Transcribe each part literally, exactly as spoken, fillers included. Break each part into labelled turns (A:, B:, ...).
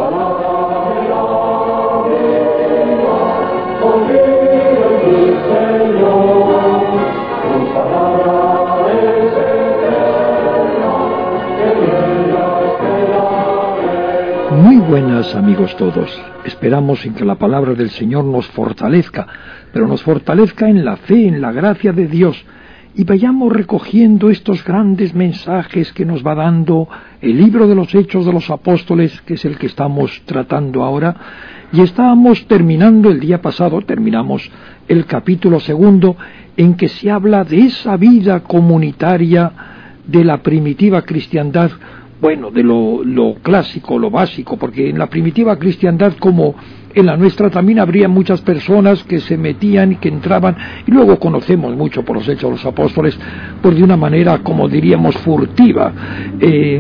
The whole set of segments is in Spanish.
A: Muy buenas, amigos todos. Esperamos en que la palabra del Señor nos fortalezca, pero nos fortalezca en la fe, en la gracia de Dios, y vayamos recogiendo estos grandes mensajes que nos va dando el libro de los Hechos de los Apóstoles, que es el que estamos tratando ahora, y estábamos terminando el día pasado, terminamos el capítulo segundo, en que se habla de esa vida comunitaria de la primitiva cristiandad, bueno, de lo, lo clásico, lo básico, porque en la primitiva cristiandad, como en la nuestra, también habría muchas personas que se metían y que entraban, y luego conocemos mucho por los Hechos de los Apóstoles, pues de una manera, como diríamos, furtiva, eh,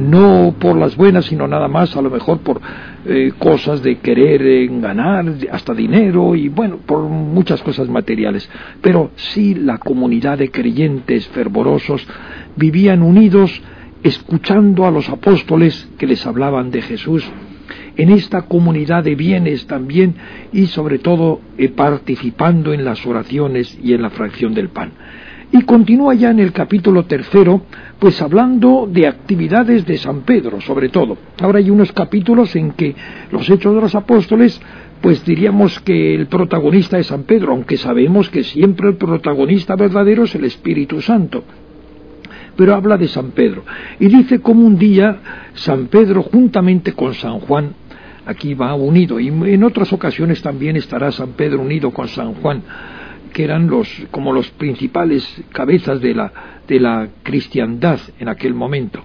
A: no por las buenas, sino nada más, a lo mejor por eh, cosas de querer eh, ganar, hasta dinero, y bueno, por muchas cosas materiales, pero sí la comunidad de creyentes fervorosos vivían unidos, escuchando a los apóstoles que les hablaban de Jesús, en esta comunidad de bienes también, y sobre todo eh, participando en las oraciones y en la fracción del pan. Y continúa ya en el capítulo tercero, pues hablando de actividades de San Pedro, sobre todo. Ahora hay unos capítulos en que los Hechos de los Apóstoles, pues diríamos que el protagonista es San Pedro, aunque sabemos que siempre el protagonista verdadero es el Espíritu Santo. Pero habla de San Pedro, y dice como un día San Pedro juntamente con San Juan, aquí va unido, y en otras ocasiones también estará San Pedro unido con San Juan, que eran los como los principales cabezas de la, de la cristiandad en aquel momento.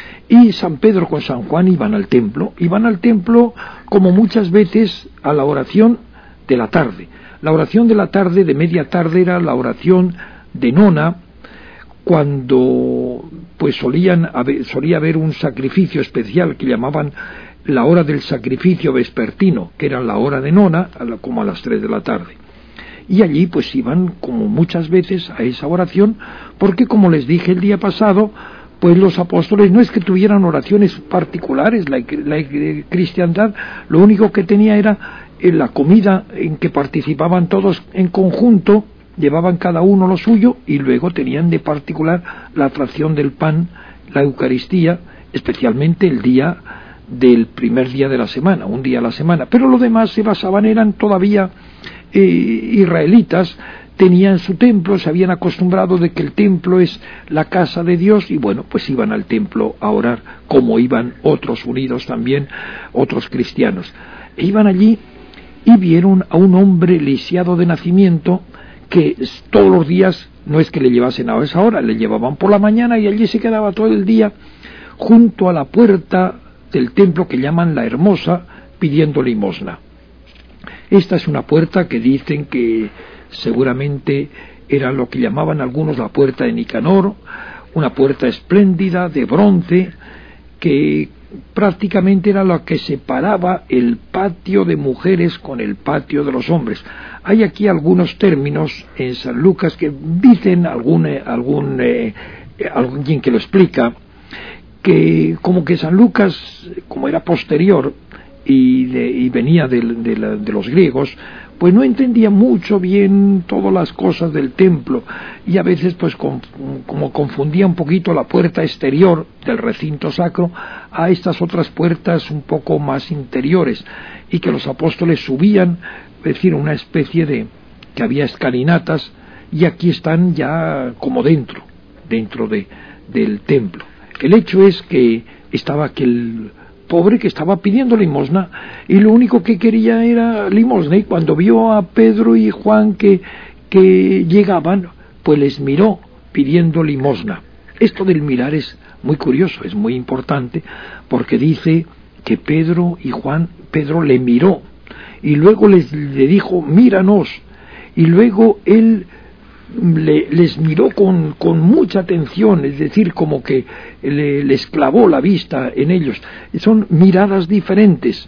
A: Y San Pedro con San Juan iban al templo, iban al templo como muchas veces a la oración de la tarde. La oración de la tarde, de media tarde, era la oración de nona, cuando pues solían haber, solía haber un sacrificio especial que llamaban la hora del sacrificio vespertino, que era la hora de nona, a la, como a las tres de la tarde. Y allí pues iban como muchas veces a esa oración, porque como les dije el día pasado, pues los apóstoles no es que tuvieran oraciones particulares, la, la cristiandad lo único que tenía era en la comida en que participaban todos en conjunto, llevaban cada uno lo suyo, y luego tenían de particular la fracción del pan, la Eucaristía, especialmente el día del primer día de la semana, un día a la semana. Pero lo demás se basaban, eran todavía eh, israelitas, tenían su templo, se habían acostumbrado de que el templo es la casa de Dios, y bueno, pues iban al templo a orar, como iban otros unidos también, otros cristianos. E iban allí y vieron a un hombre lisiado de nacimiento, que todos los días, no es que le llevasen a esa hora, le llevaban por la mañana, y allí se quedaba todo el día junto a la puerta del templo que llaman la Hermosa, pidiendo limosna. Esta es una puerta que dicen que seguramente era lo que llamaban algunos la puerta de Nicanor, una puerta espléndida de bronce que prácticamente era lo que separaba el patio de mujeres con el patio de los hombres. Hay aquí algunos términos en San Lucas que dicen algún, algún eh, alguien que lo explica, que como que San Lucas, como era posterior y, de, y venía de, de, la, de los griegos, pues no entendía mucho bien todas las cosas del templo, y a veces pues con, como confundía un poquito la puerta exterior del recinto sacro a estas otras puertas un poco más interiores, y que los apóstoles subían, es decir, una especie de que había escalinatas, y aquí están ya como dentro dentro de, del templo. El hecho es que estaba aquel pobre que estaba pidiendo limosna, y lo único que quería era limosna, y cuando vio a Pedro y Juan que, que llegaban, pues les miró pidiendo limosna. Esto del mirar es muy curioso, es muy importante, porque dice que Pedro y Juan, Pedro le miró, y luego les, le dijo, míranos, y luego él Le, les miró con, con mucha atención, es decir, como que le, les clavó la vista en ellos. Son miradas diferentes,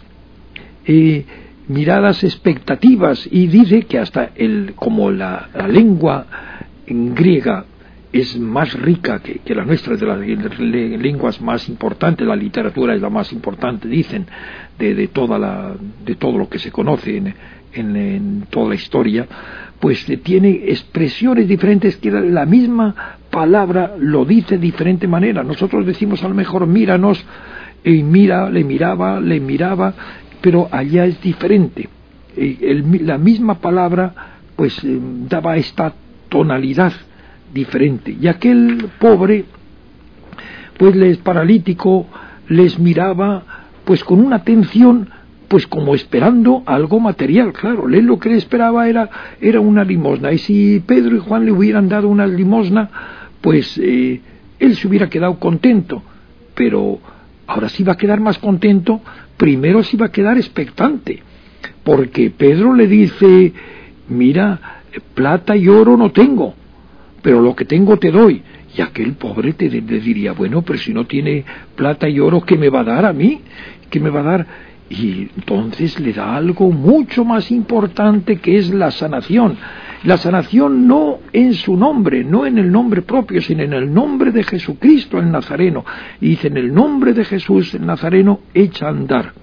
A: eh, miradas expectativas, y dice que hasta el, como la, la lengua en griega es más rica que, que la nuestra, de las lenguas más importantes. La literatura es la más importante, dicen, de, de toda la, de todo lo que se conoce en, en, en toda la historia. Pues tiene expresiones diferentes, que la misma palabra lo dice de diferente manera. Nosotros decimos a lo mejor míranos, y mira, le miraba, le miraba, pero allá es diferente. El, la misma palabra pues eh, daba esta tonalidad diferente. Y aquel pobre, pues les paralítico, les miraba pues con una atención, pues como esperando algo material. Claro, él lo que le esperaba era, era una limosna, y si Pedro y Juan le hubieran dado una limosna, pues eh, él se hubiera quedado contento, pero ahora sí va a quedar más contento. Primero sí va a quedar expectante, porque Pedro le dice, mira, plata y oro no tengo, pero lo que tengo te doy. Y aquel pobre te, le diría, bueno, pero si no tiene plata y oro, ¿qué me va a dar a mí? ¿Qué me va a dar? Y entonces le da algo mucho más importante, que es la sanación. La sanación no en su nombre, no en el nombre propio, sino en el nombre de Jesucristo el Nazareno. Y dice, en el nombre de Jesús el Nazareno, echa a andar.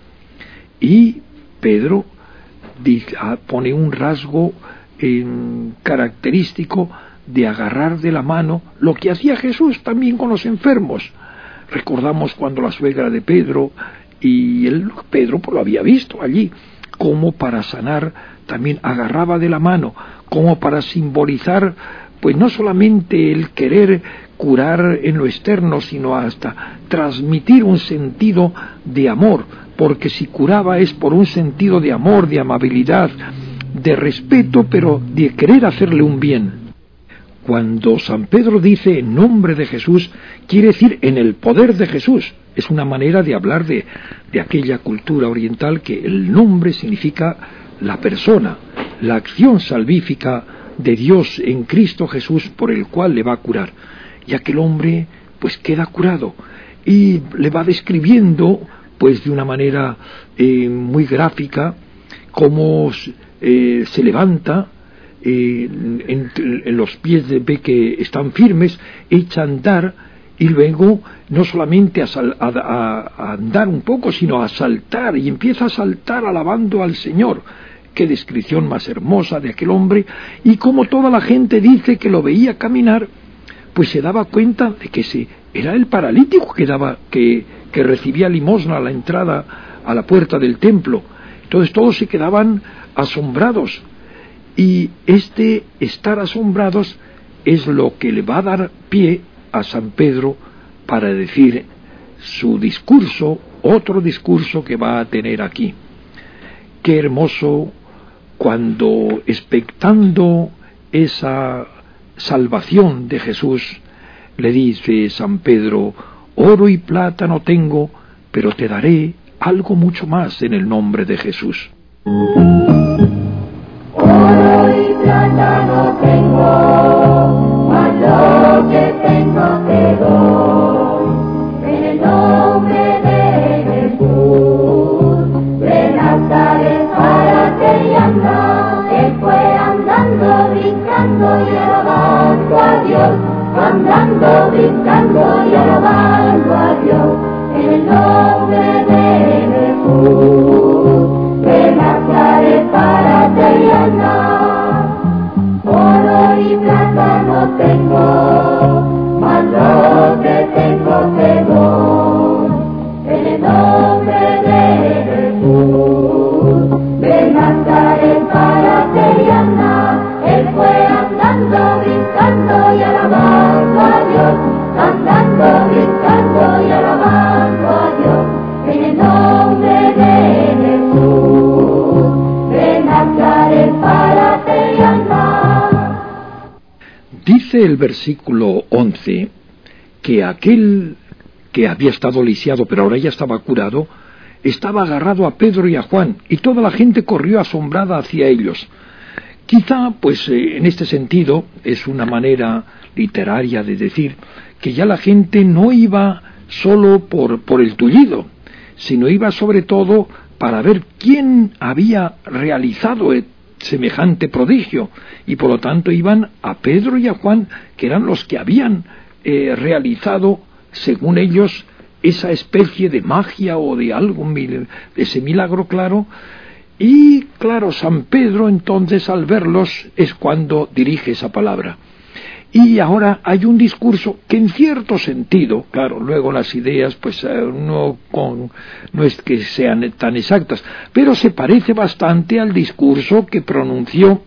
A: Y Pedro dice, pone un rasgo eh, característico de agarrar de la mano, lo que hacía Jesús también con los enfermos. Recordamos cuando la suegra de Pedro, y él, Pedro pues lo había visto allí, como para sanar también agarraba de la mano, como para simbolizar pues no solamente el querer curar en lo externo, sino hasta transmitir un sentido de amor, porque si curaba es por un sentido de amor, de amabilidad, de respeto, pero de querer hacerle un bien. Cuando San Pedro dice en nombre de Jesús, quiere decir en el poder de Jesús. Es una manera de hablar de, de aquella cultura oriental, que el nombre significa la persona, la acción salvífica de Dios en Cristo Jesús, por el cual le va a curar. Y aquel hombre pues queda curado, y le va describiendo pues de una manera eh, muy gráfica cómo eh, se levanta, eh, en, en los pies de, ve que están firmes, echa a andar, y luego no solamente a, sal, a, a, a andar un poco, sino a saltar, y empieza a saltar alabando al Señor. Qué descripción más hermosa de aquel hombre. Y como toda la gente dice que lo veía caminar, pues se daba cuenta de que se, era el paralítico que, daba, que, que recibía limosna a la entrada, a la puerta del templo. Entonces todos se quedaban asombrados, y este estar asombrados es lo que le va a dar pie a San Pedro para decir su discurso, otro discurso que va a tener aquí. Qué hermoso cuando, expectando esa salvación de Jesús, le dice San Pedro, oro y plata no tengo, pero te daré algo mucho más en el nombre de Jesús.
B: Oro y plata no tengo, mas lo que tengo te doy, en el nombre de Jesús, de Nazaret párate y anda. Él fue andando, brincando y alabando a Dios, andando, brincando y alabando a Dios, en el nombre de Jesús, de Nazaret párate y anda. Oro y plata no tengo, mas lo que tengo te doy, en el nombre de Jesús, de Nazaret párate y anda. Él fue andando, brincando y alabando a Dios, andando, brincando y alabando a Dios, en el nombre de Jesús, de Nazaret párate y anda.
A: Dice el versículo once que aquel que había estado lisiado, pero ahora ya estaba curado, estaba agarrado a Pedro y a Juan, y toda la gente corrió asombrada hacia ellos. Quizá, pues, eh, en este sentido, es una manera literaria de decir que ya la gente no iba solo por, por el tullido, sino iba sobre todo para ver quién había realizado semejante prodigio, y por lo tanto iban a Pedro y a Juan, que eran los que habían eh, realizado, según ellos, esa especie de magia o de algo, de ese milagro, claro. Y claro, San Pedro entonces al verlos es cuando dirige esa palabra. Y ahora hay un discurso que en cierto sentido, claro, luego las ideas pues no, con, no es que sean tan exactas, pero se parece bastante al discurso que pronunció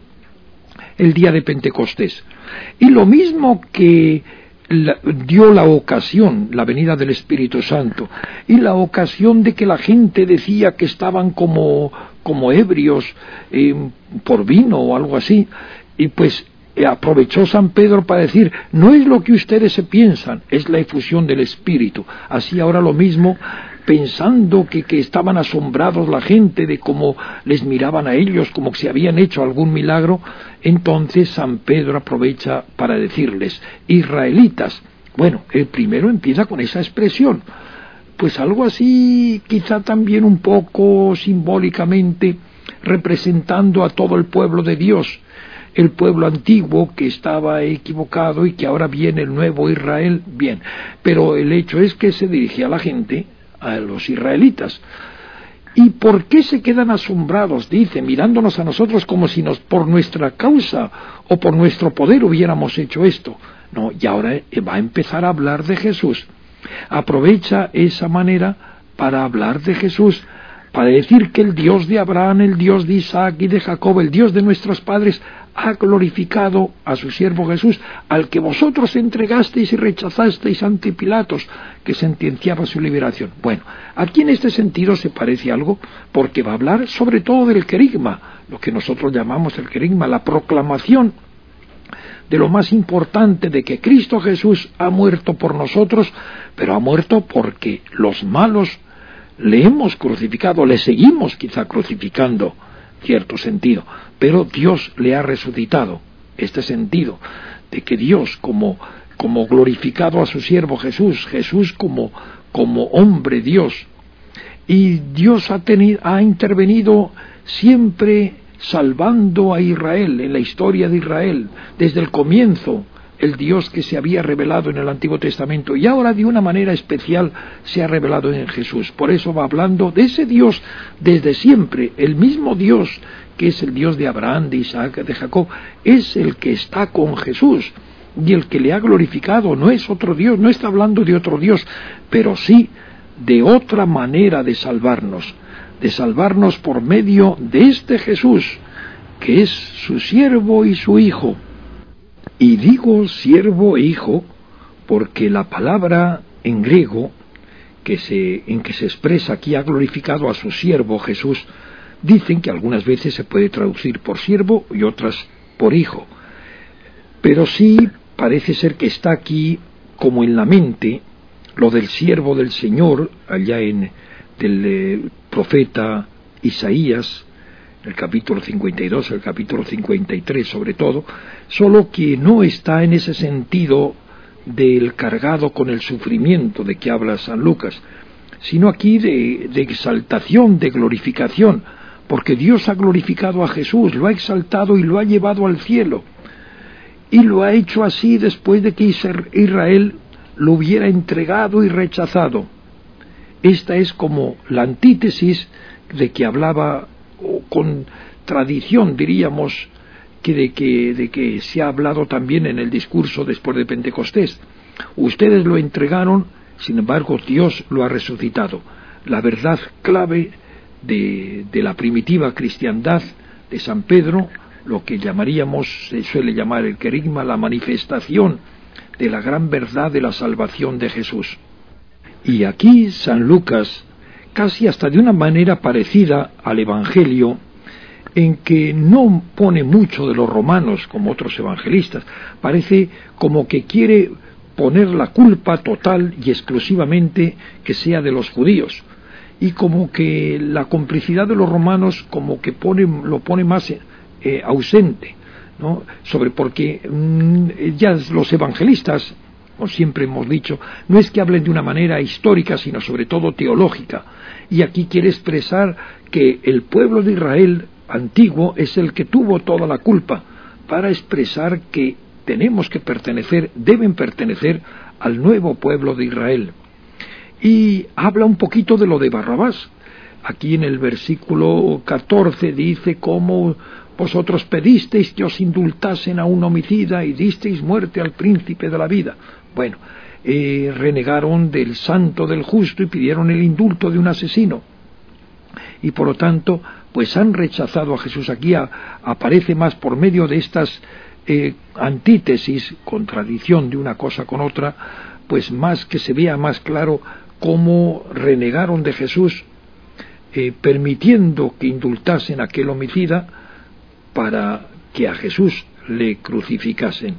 A: el día de Pentecostés. Y lo mismo que la, dio la ocasión, la venida del Espíritu Santo, y la ocasión de que la gente decía que estaban como, como ebrios eh, por vino o algo así, y pues aprovechó San Pedro para decir, no es lo que ustedes se piensan, es la efusión del Espíritu. Así ahora lo mismo, pensando que, que estaban asombrados la gente de cómo les miraban a ellos, como que se habían hecho algún milagro, entonces San Pedro aprovecha para decirles, israelitas. Bueno, el primero empieza con esa expresión, pues algo así, quizá también un poco simbólicamente, representando a todo el pueblo de Dios, el pueblo antiguo que estaba equivocado y que ahora viene el nuevo Israel, bien, pero el hecho es que se dirigía a la gente, a los israelitas. ¿Y por qué se quedan asombrados? Dice, mirándonos a nosotros como si nos por nuestra causa o por nuestro poder hubiéramos hecho esto. No, y ahora va a empezar a hablar de Jesús. Aprovecha esa manera para hablar de Jesús, para decir que el Dios de Abraham, el Dios de Isaac y de Jacob, el Dios de nuestros padres, ha glorificado a su siervo Jesús, al que vosotros entregasteis y rechazasteis ante Pilatos, que sentenciaba su liberación. Bueno, aquí en este sentido se parece algo, porque va a hablar sobre todo del querigma, lo que nosotros llamamos el querigma, la proclamación de lo más importante, de que Cristo Jesús ha muerto por nosotros, pero ha muerto porque los malos le hemos crucificado, le seguimos quizá crucificando, cierto sentido, pero Dios le ha resucitado. Este sentido de que Dios, como, como glorificado a su siervo Jesús, Jesús como, como hombre Dios, y Dios ha, tenido, ha intervenido siempre salvando a Israel, en la historia de Israel, desde el comienzo, el Dios que se había revelado en el Antiguo Testamento, y ahora de una manera especial se ha revelado en Jesús. Por eso va hablando de ese Dios desde siempre, el mismo Dios que es el Dios de Abraham, de Isaac, de Jacob, es el que está con Jesús, y el que le ha glorificado no es otro Dios, no está hablando de otro Dios, pero sí de otra manera de salvarnos, de salvarnos por medio de este Jesús, que es su siervo y su hijo. Y digo siervo e hijo porque la palabra en griego que se, en que se expresa aquí ha glorificado a su siervo Jesús, dicen que algunas veces se puede traducir por siervo y otras por hijo. Pero sí parece ser que está aquí como en la mente lo del siervo del Señor, allá en del eh, profeta Isaías, el capítulo cincuenta y dos, el capítulo cincuenta y tres sobre todo, solo que no está en ese sentido del cargado con el sufrimiento de que habla San Lucas, sino aquí de, de exaltación, de glorificación, porque Dios ha glorificado a Jesús, lo ha exaltado y lo ha llevado al cielo, y lo ha hecho así después de que Israel lo hubiera entregado y rechazado. Esta es como la antítesis de que hablaba, o con tradición diríamos, que de, que de que se ha hablado también en el discurso después de Pentecostés. Ustedes lo entregaron, sin embargo Dios lo ha resucitado. La verdad clave de, de la primitiva cristiandad de San Pedro, lo que llamaríamos, se suele llamar el querigma, la manifestación de la gran verdad de la salvación de Jesús. Y aquí San Lucas, casi hasta de una manera parecida al Evangelio, en que no pone mucho de los romanos como otros evangelistas, parece como que quiere poner la culpa total y exclusivamente que sea de los judíos, y como que la complicidad de los romanos como que pone, lo pone más eh, ausente, ¿no? Sobre porque mmm, ya los evangelistas, como siempre hemos dicho, no es que hablen de una manera histórica, sino sobre todo teológica, y aquí quiere expresar que el pueblo de Israel antiguo es el que tuvo toda la culpa, para expresar que tenemos que pertenecer, deben pertenecer al nuevo pueblo de Israel. Y habla un poquito de lo de Barrabás. Aquí en el versículo catorce dice cómo vosotros pedisteis que os indultasen a un homicida y disteis muerte al príncipe de la vida. Bueno, eh, renegaron del santo, del justo, y pidieron el indulto de un asesino. Y por lo tanto, pues han rechazado a Jesús. Aquí a, aparece más por medio de estas eh, antítesis, contradicción de una cosa con otra, pues más que se vea más claro cómo renegaron de Jesús, eh, permitiendo que indultasen a aquel homicida para que a Jesús le crucificasen.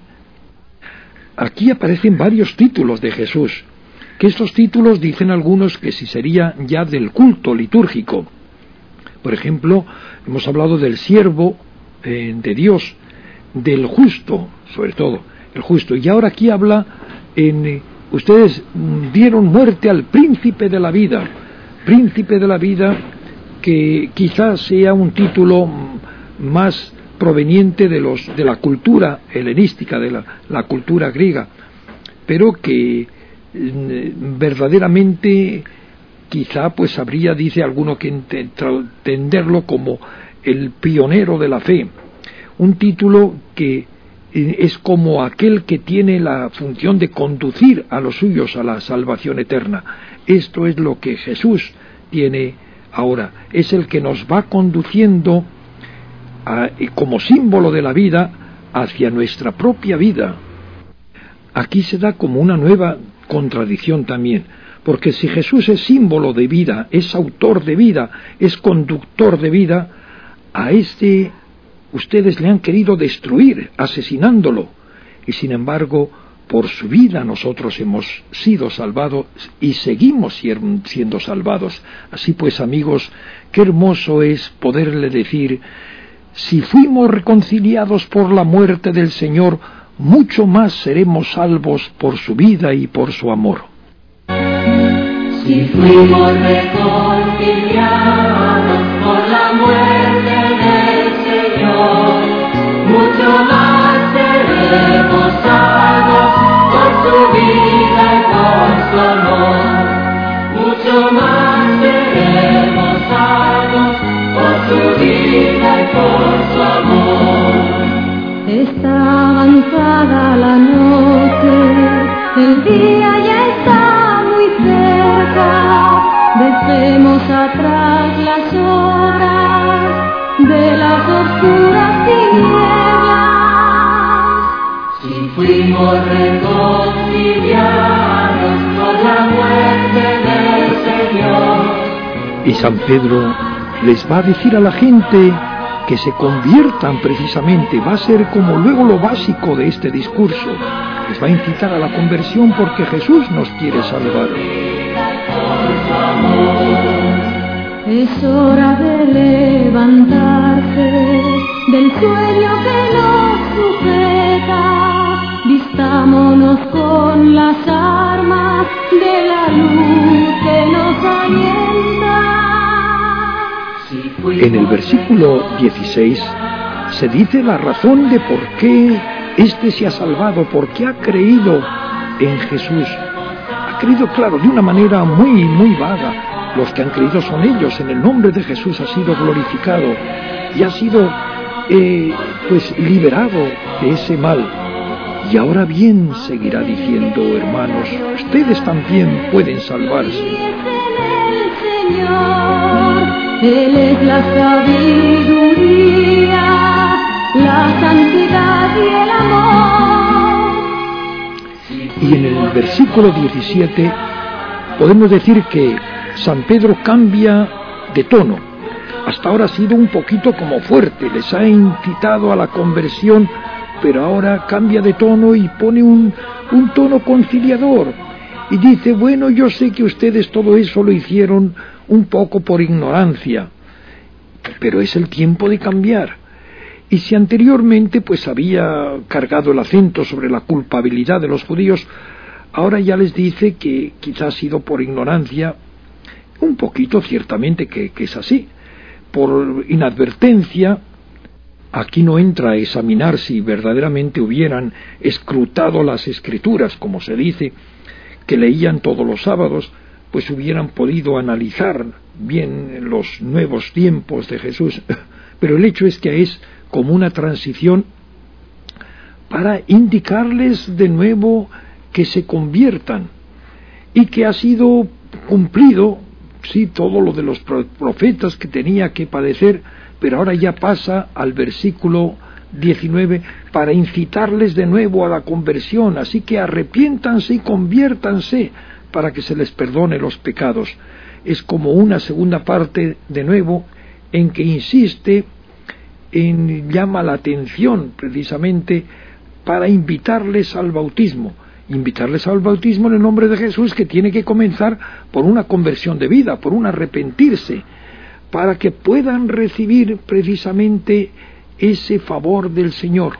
A: Aquí aparecen varios títulos de Jesús, que estos títulos dicen algunos que si sería ya del culto litúrgico. Por ejemplo, hemos hablado del siervo eh, de Dios, del justo, sobre todo, el justo. Y ahora aquí habla en, eh, ustedes dieron muerte al príncipe de la vida, príncipe de la vida, que quizás sea un título más proveniente de los de la cultura helenística, de la, la cultura griega, pero que eh, verdaderamente quizá pues habría, dice alguno, que entenderlo como el pionero de la fe, un título que es como aquel que tiene la función de conducir a los suyos a la salvación eterna. Esto es lo que Jesús tiene ahora, es el que nos va conduciendo a, como símbolo de la vida hacia nuestra propia vida. Aquí se da como una nueva contradicción también, porque si Jesús es símbolo de vida, es autor de vida, es conductor de vida, a este ustedes le han querido destruir, asesinándolo, y sin embargo, por su vida nosotros hemos sido salvados y seguimos siendo salvados. Así pues, amigos, qué hermoso es poderle decir: si fuimos reconciliados por la muerte del Señor, mucho más seremos salvos por su vida y por su amor.
B: Si fuimos reconciliados por la muerte del Señor, mucho más seremos salvos por su vida y por su amor. Mucho más seremos salvos por su vida y por su amor. Está avanzada la noche, el día ya está muy cerca. Dejemos atrás las obras de las oscuras tinieblas. Si fuimos reconciliados por la muerte del Señor.
A: Y San Pedro les va a decir a la gente que se conviertan precisamente, va a ser como luego lo básico de este discurso. Les va a incitar a la conversión porque Jesús nos quiere salvar.
B: Es hora de levantarse del sueño que nos sujeta. Vistámonos con las armas de la luz que nos alienta.
A: En el versículo dieciséis se dice la razón de por qué éste se ha salvado, por qué ha creído en Jesús. Ha creído, claro, de una manera muy, muy vaga. Los que han creído son ellos. En el nombre de Jesús ha sido glorificado y ha sido eh, pues liberado de ese mal. Y ahora bien seguirá diciendo: hermanos, ustedes también pueden salvarse.
B: Él es la sabiduría, la santidad y el amor.
A: Y en el versículo diecisiete podemos decir que San Pedro cambia de tono. Hasta ahora ha sido un poquito como fuerte, les ha incitado a la conversión, pero ahora cambia de tono y pone un, un tono conciliador. Y dice: bueno, yo sé que ustedes todo eso lo hicieron un poco por ignorancia, pero es el tiempo de cambiar. Y si anteriormente pues había cargado el acento sobre la culpabilidad de los judíos, ahora ya les dice que quizás ha sido por ignorancia, un poquito ciertamente que, que es así, por inadvertencia, aquí no entra a examinar si verdaderamente hubieran escrutado las Escrituras, como se dice, que leían todos los sábados, pues hubieran podido analizar bien los nuevos tiempos de Jesús. Pero el hecho es que es como una transición para indicarles de nuevo que se conviertan, y que ha sido cumplido, sí, todo lo de los profetas que tenía que padecer, pero ahora ya pasa al versículo diecinueve para incitarles de nuevo a la conversión, así que arrepiéntanse y conviértanse para que se les perdone los pecados. Es como una segunda parte de nuevo en que insiste, en, llama la atención precisamente para invitarles al bautismo, invitarles al bautismo en el nombre de Jesús, que tiene que comenzar por una conversión de vida, por un arrepentirse, para que puedan recibir precisamente ese favor del Señor.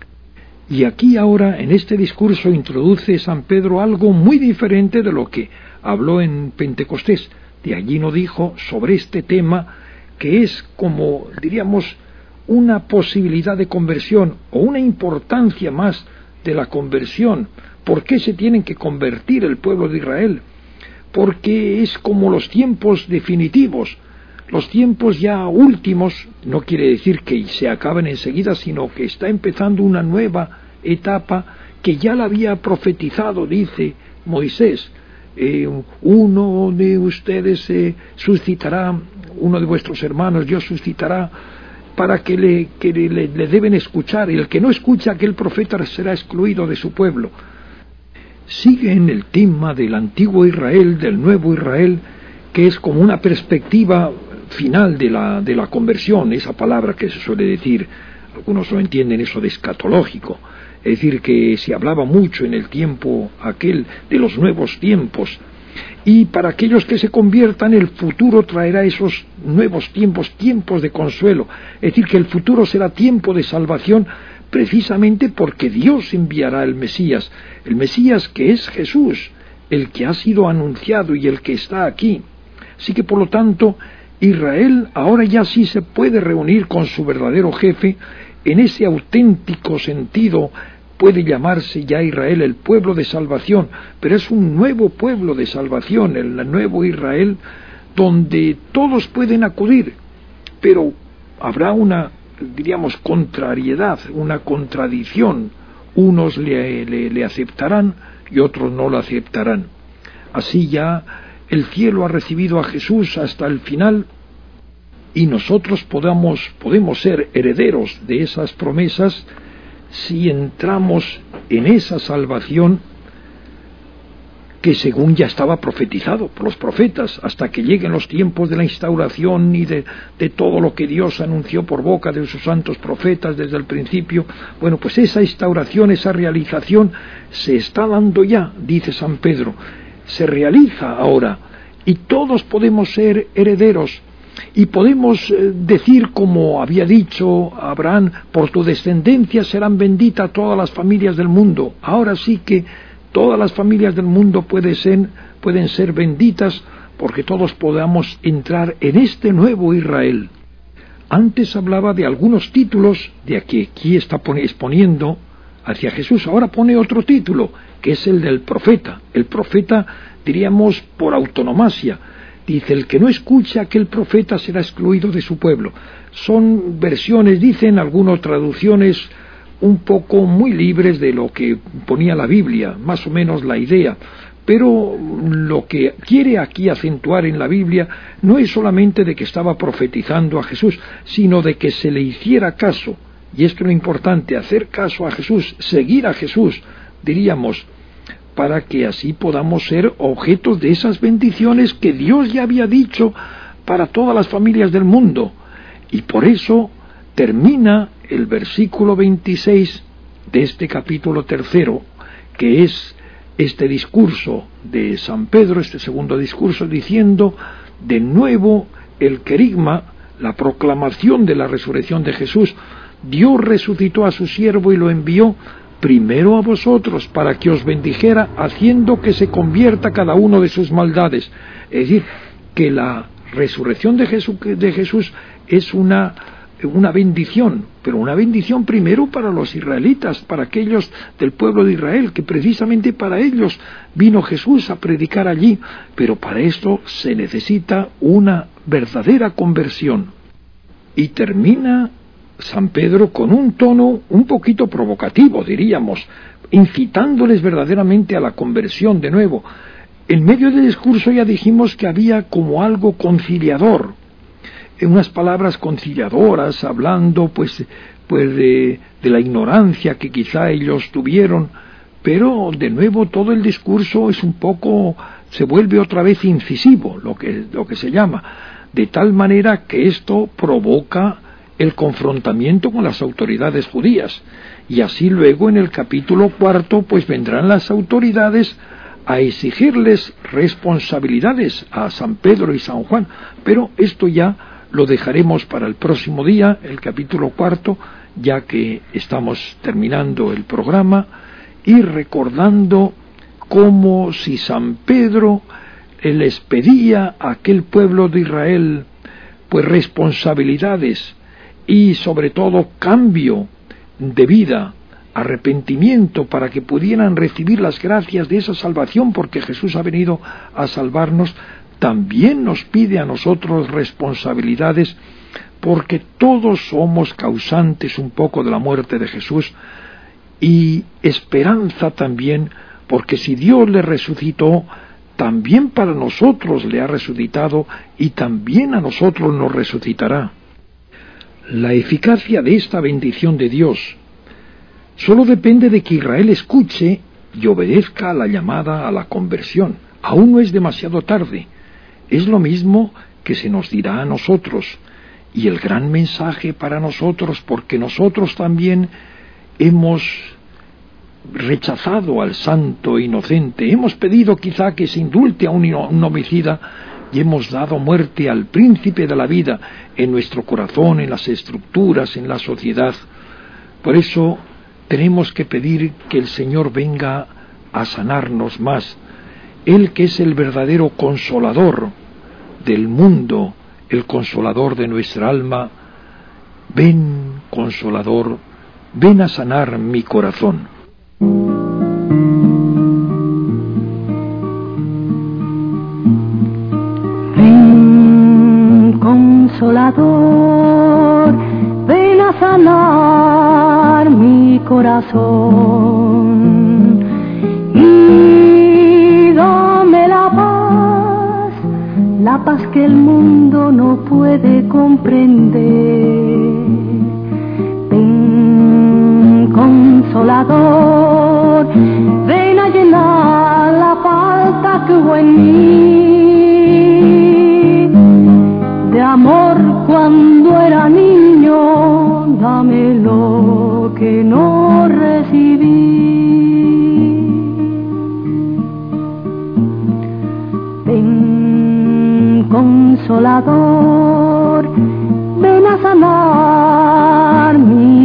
A: Y aquí ahora, en este discurso, introduce San Pedro algo muy diferente de lo que habló en Pentecostés. De allí no dijo sobre este tema, que es como, diríamos, una posibilidad de conversión, o una importancia más de la conversión. ¿Por qué se tienen que convertir el pueblo de Israel? Porque es como los tiempos definitivos. Los tiempos ya últimos, no quiere decir que se acaben enseguida, sino que está empezando una nueva etapa que ya la había profetizado, dice Moisés. Eh, uno de ustedes eh, suscitará, uno de vuestros hermanos Dios suscitará para que, le, que le, le deben escuchar, y el que no escucha a aquel profeta será excluido de su pueblo. Sigue en el tema del antiguo Israel, del nuevo Israel, que es como una perspectiva final de la, de la conversión, esa palabra que se suele decir, algunos no entienden eso de escatológico, es decir, que se hablaba mucho en el tiempo aquel de los nuevos tiempos, y para aquellos que se conviertan el futuro traerá esos nuevos tiempos, tiempos de consuelo, es decir, que el futuro será tiempo de salvación, precisamente porque Dios enviará el Mesías, el Mesías que es Jesús, el que ha sido anunciado y el que está aquí. Así que, por lo tanto, Israel ahora ya sí se puede reunir con su verdadero jefe, en ese auténtico sentido puede llamarse ya Israel el pueblo de salvación, pero es un nuevo pueblo de salvación, el nuevo Israel, donde todos pueden acudir, pero habrá una, diríamos, contrariedad, una contradicción. Unos le, le, le aceptarán y otros no lo aceptarán. Así ya el cielo ha recibido a Jesús hasta el final, y nosotros podamos, podemos ser herederos de esas promesas si entramos en esa salvación que según ya estaba profetizado por los profetas, hasta que lleguen los tiempos de la instauración y de, de todo lo que Dios anunció por boca de sus santos profetas desde el principio. Bueno, pues esa instauración, esa realización se está dando ya, dice San Pedro, se realiza ahora, y todos podemos ser herederos, y podemos eh, decir, como había dicho Abraham, por tu descendencia serán benditas todas las familias del mundo. Ahora sí que todas las familias del mundo pueden ser, pueden ser benditas, porque todos podamos entrar en este nuevo Israel. Antes hablaba de algunos títulos de que aquí está exponiendo hacia Jesús. Ahora pone otro título, que es el del profeta. El profeta, diríamos, por autonomasia. Dice, el que no escucha a aquel profeta será excluido de su pueblo. Son versiones, dicen algunas traducciones, un poco muy libres de lo que ponía la Biblia, más o menos la idea. Pero lo que quiere aquí acentuar en la Biblia no es solamente de que estaba profetizando a Jesús, sino de que se le hiciera caso. Y esto es lo importante, hacer caso a Jesús, seguir a Jesús, diríamos, para que así podamos ser objetos de esas bendiciones que Dios ya había dicho para todas las familias del mundo. Y por eso termina el versículo veintiséis de este capítulo tercero, que es este discurso de San Pedro, este segundo discurso, diciendo de nuevo el querigma, la proclamación de la resurrección de Jesús. Dios resucitó a su siervo y lo envió primero a vosotros para que os bendijera, haciendo que se convierta cada uno de sus maldades. Es decir, que la resurrección de Jesús, de Jesús es una, una bendición, pero una bendición primero para los israelitas, para aquellos del pueblo de Israel, que precisamente para ellos vino Jesús a predicar allí, pero para esto se necesita una verdadera conversión. Y termina San Pedro con un tono un poquito provocativo, diríamos, incitándoles verdaderamente a la conversión de nuevo. En medio del discurso ya dijimos que había como algo conciliador, en unas palabras conciliadoras, hablando pues, pues de, de la ignorancia que quizá ellos tuvieron, pero de nuevo todo el discurso es un poco, se vuelve otra vez incisivo, lo que, lo que se llama, de tal manera que esto provoca el confrontamiento con las autoridades judías, y así luego en el capítulo cuarto pues vendrán las autoridades a exigirles responsabilidades a San Pedro y San Juan, pero esto ya lo dejaremos para el próximo día, el capítulo cuarto, ya que estamos terminando el programa y recordando cómo si San Pedro les pedía a aquel pueblo de Israel pues responsabilidades y sobre todo cambio de vida, arrepentimiento, para que pudieran recibir las gracias de esa salvación, porque Jesús ha venido a salvarnos, también nos pide a nosotros responsabilidades, porque todos somos causantes un poco de la muerte de Jesús, y esperanza también, porque si Dios le resucitó, también para nosotros le ha resucitado, y también a nosotros nos resucitará. La eficacia de esta bendición de Dios solo depende de que Israel escuche y obedezca a la llamada a la conversión. Aún no es demasiado tarde. Es lo mismo que se nos dirá a nosotros, y el gran mensaje para nosotros, porque nosotros también hemos rechazado al santo inocente, hemos pedido quizá que se indulte a un, un homicida, y hemos dado muerte al príncipe de la vida en nuestro corazón, en las estructuras, en la sociedad. Por eso tenemos que pedir que el Señor venga a sanarnos más. Él que es el verdadero consolador del mundo, el consolador de nuestra alma. Ven, consolador, ven a sanar mi corazón.
C: Ven, consolador, ven a sanar mi corazón y dame la paz, la paz que el mundo no puede comprender. Ven, consolador, ven a llenar la falta que hubo en mí de amor cuando era niño. Dame lo que no recibí. Ven, consolador, ven a sanar mi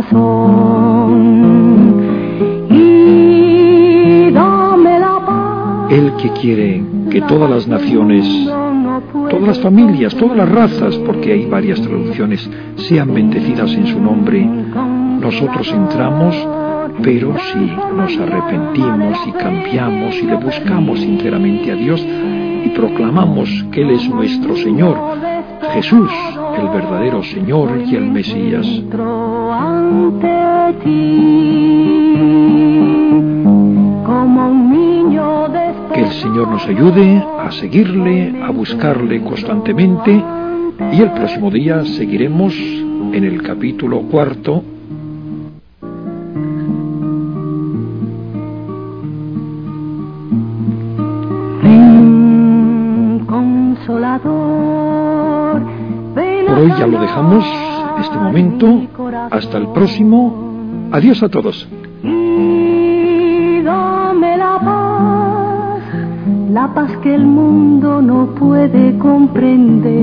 C: corazón y dame la paz.
A: Él que quiere que todas las naciones, todas las familias, todas las razas, porque hay varias traducciones, sean bendecidas en su nombre. Nosotros entramos, pero si nos arrepentimos y cambiamos y le buscamos sinceramente a Dios y proclamamos que Él es nuestro Señor, Jesús, el verdadero Señor y el Mesías. Que el Señor nos ayude a seguirle, a buscarle constantemente, y el próximo día seguiremos en el capítulo cuarto. Por hoy ya lo dejamos, este momento, hasta el próximo. Adiós a todos.
C: La paz que el mundo no puede comprender.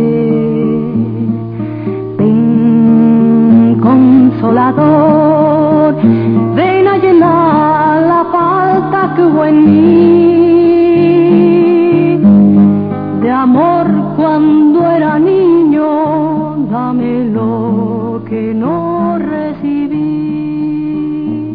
C: Ven, consolador, ven a llenar la falta que hubo en mí de amor cuando que no recibí.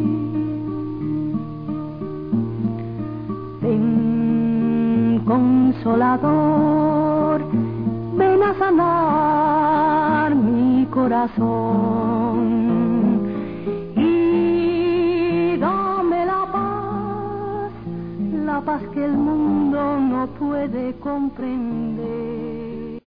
C: Ven, consolador, ven a sanar mi corazón y dame la paz, la paz que el mundo no puede comprender.